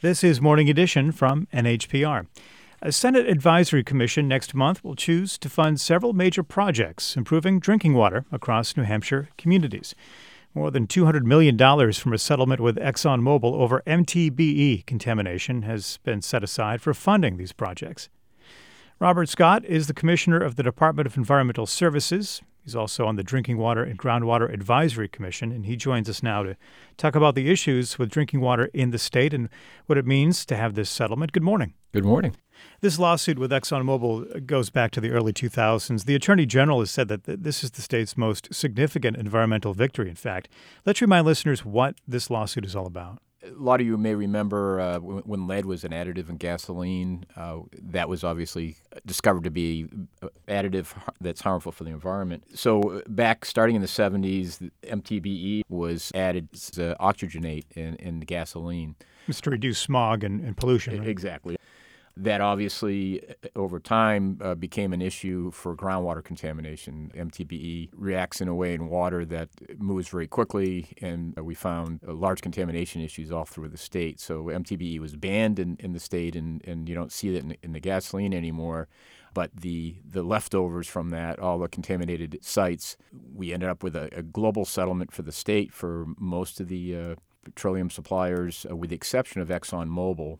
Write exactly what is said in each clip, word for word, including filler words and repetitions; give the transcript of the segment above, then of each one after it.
This is Morning Edition from N H P R. A Senate Advisory Commission next month will choose to fund several major projects improving drinking water across New Hampshire communities. More than two hundred million dollars from a settlement with ExxonMobil over M T B E contamination has been set aside for funding these projects. Robert Scott is the Commissioner of the Department of Environmental Services. He's also on the Drinking Water and Groundwater Advisory Commission, and he joins us now to talk about the issues with drinking water in the state and what it means to have this settlement. Good morning. Good morning. This lawsuit with ExxonMobil goes back to the early two thousands. The Attorney General has said that this is the state's most significant environmental victory, in fact. Let's remind listeners what this lawsuit is all about. A lot of you may remember uh, when lead was an additive in gasoline. Uh, that was obviously discovered to be an additive that's harmful for the environment. So back starting in the seventies, M T B E was added as uh, oxygenate in, in the gasoline. It's to reduce smog and, and pollution, right? Exactly. That obviously, over time, uh, became an issue for groundwater contamination. M T B E reacts in a way in water that moves very quickly, and we found uh, large contamination issues all through the state. So M T B E was banned in, in the state, and, and you don't see it in, in the gasoline anymore. But the, the leftovers from that, all the contaminated sites, we ended up with a, a global settlement for the state for most of the uh, petroleum suppliers, uh, with the exception of ExxonMobil.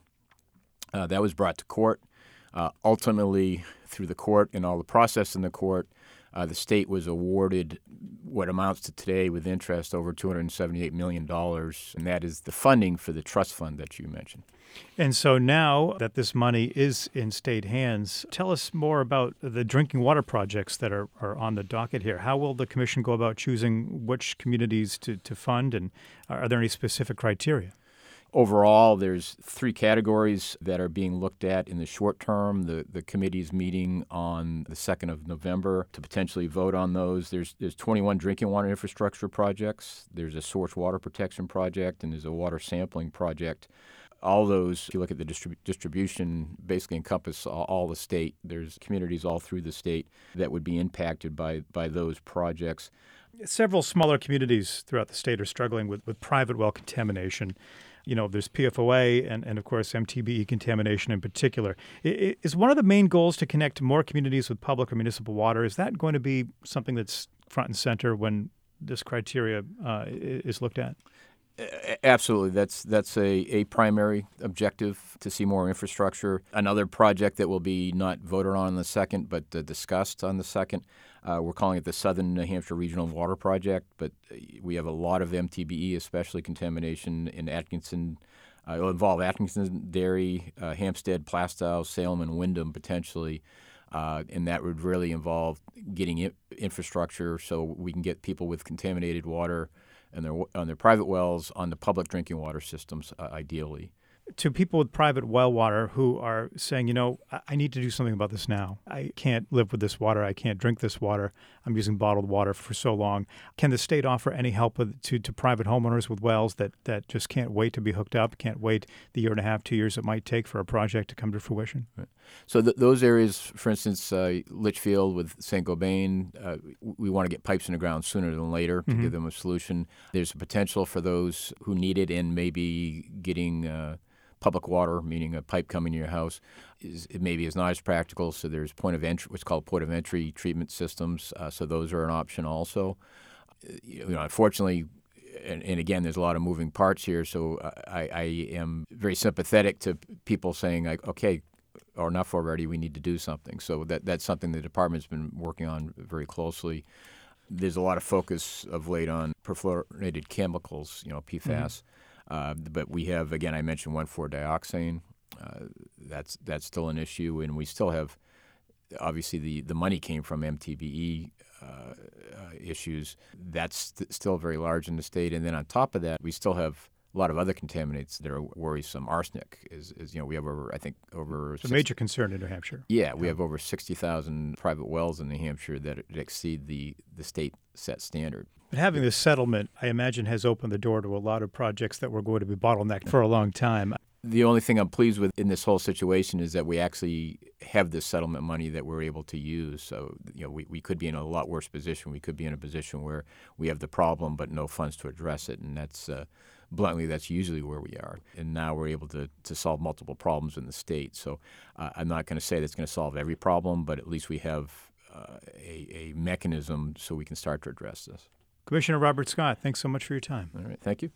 Uh, that was brought to court. Uh, ultimately, through the court and all the process in the court, uh, the state was awarded what amounts to today with interest over two hundred seventy-eight million dollars, and that is the funding for the trust fund that you mentioned. And so now that this money is in state hands, tell us more about the drinking water projects that are, are on the docket here. How will the commission go about choosing which communities to, to fund, and are there any specific criteria? Overall, there's three categories that are being looked at in the short term. The the committee's meeting on the second of November to potentially vote on those. There's there's twenty-one drinking water infrastructure projects. There's a source water protection project, and there's a water sampling project. All those, if you look at the distrib- distribution, basically encompass all, all the state. There's communities all through the state that would be impacted by, by those projects. Several smaller communities throughout the state are struggling with, with private well contamination. You know, there's P F O A and, and, of course, M T B E contamination in particular. I, is one of the main goals to connect more communities with public or municipal water? Is that going to be something that's front and center when this criteria uh, is looked at? Absolutely. That's that's a, a primary objective, to see more infrastructure. Another project that will be not voted on in the second, but uh, discussed on the second, uh, we're calling it the Southern New Hampshire Regional Water Project, but we have a lot of M T B E, especially contamination in Atkinson. Uh, it'll involve Atkinson, Derry, uh, Hampstead, Plastow, Salem, and Wyndham potentially. Uh, and that would really involve getting I- infrastructure so we can get people with contaminated water and their on their private wells on the public drinking water systems, uh, ideally. To people with private well water who are saying, you know, I need to do something about this now. I can't live with this water. I can't drink this water. I'm using bottled water for so long. Can the state offer any help with, to, to private homeowners with wells that, that just can't wait to be hooked up, can't wait the year and a half, two years it might take for a project to come to fruition? Right. So th- those areas, for instance, uh, Litchfield with Saint Gobain, uh, we want to get pipes in the ground sooner than later to mm-hmm. give them a solution. There's a potential for those who need it and maybe getting uh, public water, meaning a pipe coming to your house, is it maybe is not as practical. So there's point of entry, what's called point of entry treatment systems. Uh, so those are an option also. You know, unfortunately, and, and again, there's a lot of moving parts here. So I, I am very sympathetic to people saying, like, okay, or enough already, we need to do something. So that that's something the department's been working on very closely. There's a lot of focus of late on perfluorinated chemicals, you know, P FAS. Mm-hmm. Uh, but we have, again, I mentioned one four dioxane. Uh, that's that's still an issue, and we still have, obviously, the, the money came from M T B E uh, uh, issues. That's st- still very large in the state. And then on top of that, we still have a lot of other contaminants that are worrisome. Arsenic is, is you know, we have over, I think, over... It's a major concern in New Hampshire. Yeah, we yeah. have over sixty thousand private wells in New Hampshire that exceed the, the state set standard. But having this settlement, I imagine, has opened the door to a lot of projects that were going to be bottlenecked for a long time. The only thing I'm pleased with in this whole situation is that we actually have this settlement money that we're able to use. So, you know, we, we could be in a lot worse position. We could be in a position where we have the problem but no funds to address it, and that's uh, bluntly, that's usually where we are. And now we're able to, to solve multiple problems in the state. So uh, I'm not going to say that's going to solve every problem, but at least we have uh, a, a mechanism so we can start to address this. Commissioner Robert Scott, thanks so much for your time. All right. Thank you.